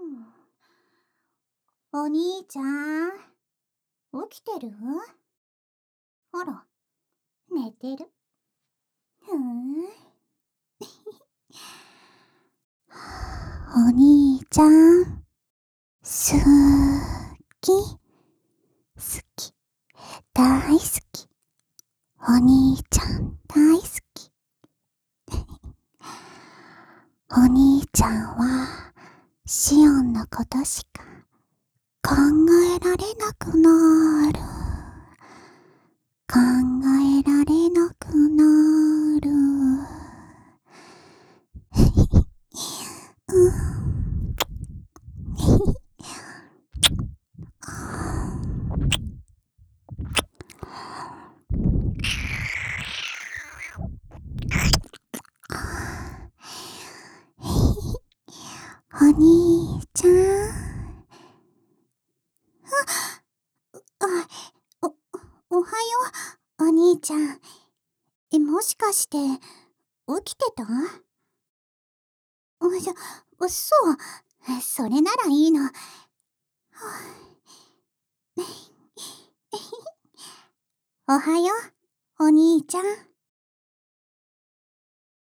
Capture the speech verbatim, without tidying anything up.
お兄ちゃん、起きてる？あら、寝てる。ふーん。お兄ちゃん、すーき、好き、大好き。お兄ちゃん大好き。お兄ちゃんはシオンのことしか考えられなくなる。考えられなくなる。うん。お兄ちゃん。あ、お、おはよう、お兄ちゃん。え、もしかして、起きてた？おじゃ、そう。それならいいの。はあ、おはよう、お兄ちゃん。